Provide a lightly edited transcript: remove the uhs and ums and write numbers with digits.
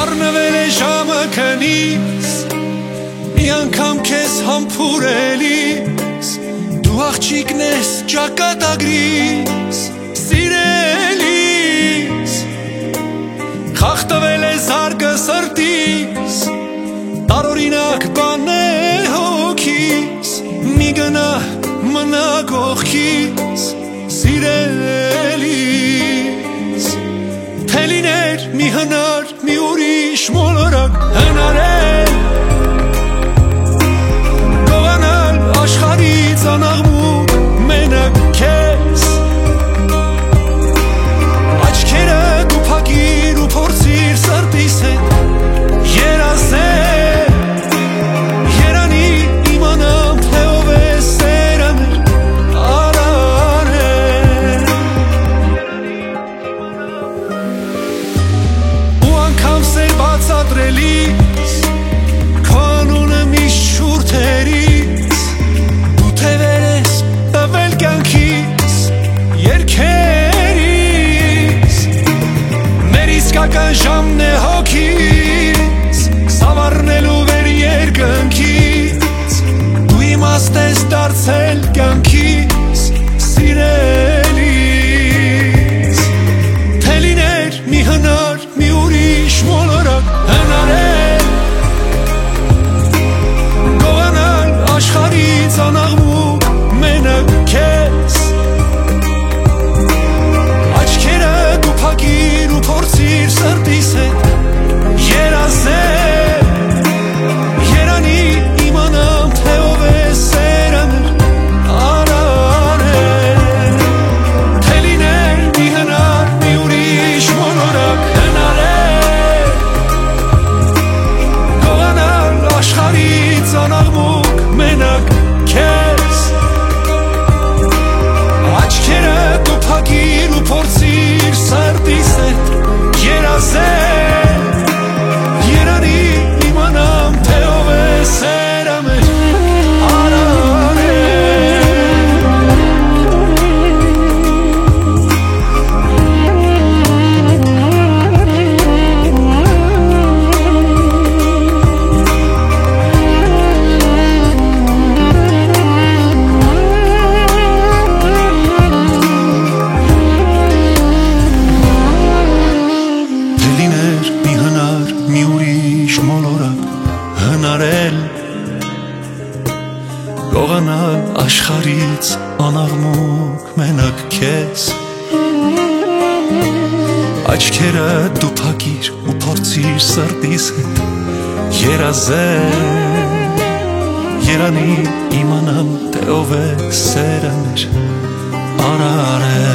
Առնվել է ժամը քնից, մի անգամ քեզ համբուրելիս, դու աղջիկն ես ճակատագրիս, սիրելիս, խախտվել է զարգը սրտիս, տարօրինակ բան է հոգիս, մի գնա մնա կողքիս, սիրելիս, թե լիներ մի հնար, մի ուրիշ մոլորակ հնարել, գողանալ աշխարհից անաղմուկ մենակ քեզ, աչքերը դու փակիր ու փորձիր սրտիս հետ երազել, երանի իմանամ թե ով է սերը մեր արարել, ու անգամ սեր բացատրելիս քո անունը միշտ շուրթերից, դու թևեր ես տվել կյանքիս երգերիս, մեր իսկական ժամն է հոգիս սավառնելու վեր երկնքից, դու իմաստ ես դարձել կյանքիս, սիրելիս, թե լիներ մի հնար, մի ուրիշ մոլորակ հնարել, գողանալ աշխարհից անաղմուկ մենակ քեզ, աչքերը դու փակիր ու փորձիր սրտիս հետ երազել, երանի իմանամ թե ով է սերը մեր արարել, թե լիներ մի հնար, մի ուրիշ մոլորակ հնարել, գողանալ աշխարհից անաղմուկ մենակ քեզ, աչքերը դու փակիր ու փորձիր սրտիս հետ երազել, երանի իմանամ թե ով է սերը մեր հնարել, գողանալ աշխարհից անաղմուկ մենակ քեզ, աչքերը դու փակիր ու փորձիր սրտիս հետ երազել, երանի իմանամ թե ով է սերը մեր արարել